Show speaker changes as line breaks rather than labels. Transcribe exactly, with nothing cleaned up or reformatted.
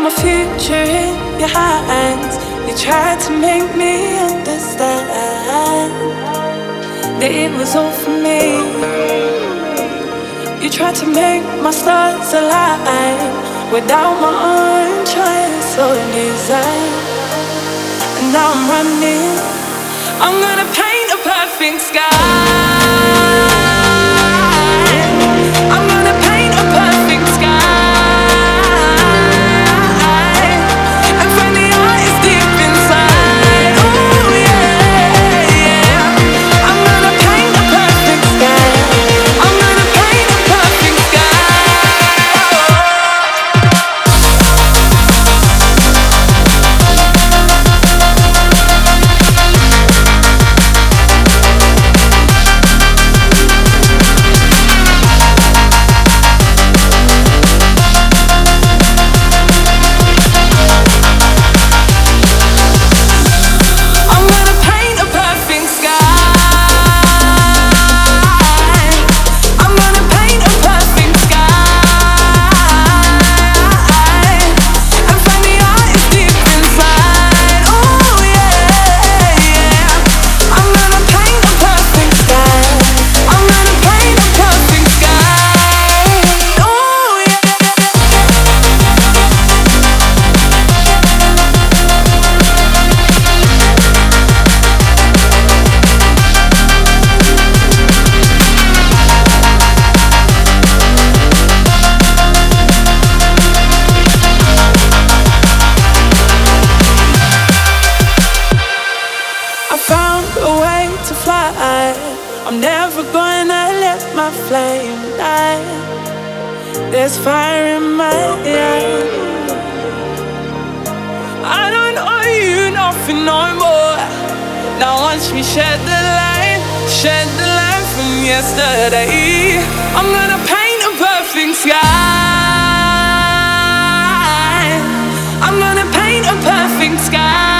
my future in your hands. You tried to make me understand that it was all for me. You tried to make my stars align without my own choice or design. And now I'm running. I'm gonna paint a perfect sky. I'm gonna paint a perfect sky. And find the artist deep inside. Oh yeah, yeah. I'm gonna paint a perfect sky. I'm gonna paint a perfect sky. I'm never gonna let my flame die. There's fire in my eyes. I don't owe you nothing no more. Now watch me shed the light, shed the light from yesterday. I'm gonna paint a perfect sky. I'm gonna paint a perfect sky.